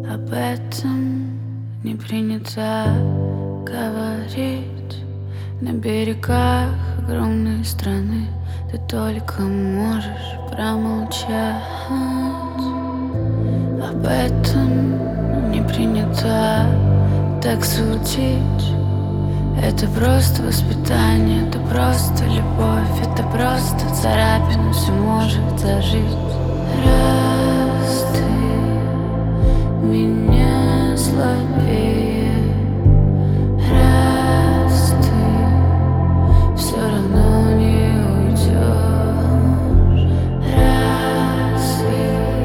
Об этом не принято говорить. На берегах огромной страны ты только можешь промолчать. Об этом не принято так судить. Это просто воспитание, это просто любовь, это просто царапина, все может зажить. Раз ты меня слабее, раз ты все равно не уйдешь, раз и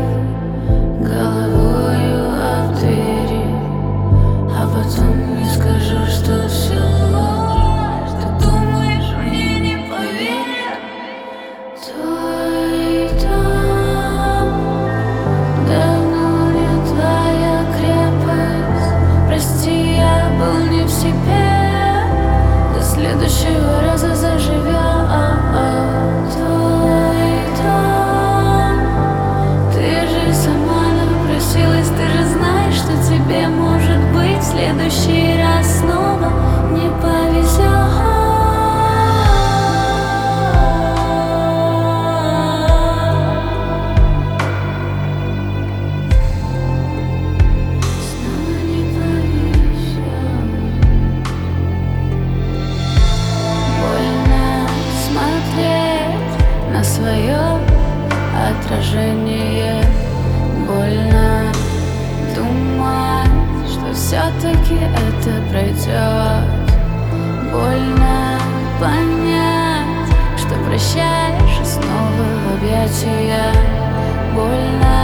головою об двери, а потом не скажу, что все ложь. Ты думаешь, мне не поверят? Твой дом давно не твоя крепость. Прости, я был не в себе. До следующего раза заживем. Твой дом, ты же сама напросилась. Ты же знаешь, что тебе, может быть, в следующий раз снова не повезет. Снова не повезет. Больно смотреть на свое отражение. Больно думать, что все-таки это пройдет. Больно понять, что прощаешь и снова в объятия. Больно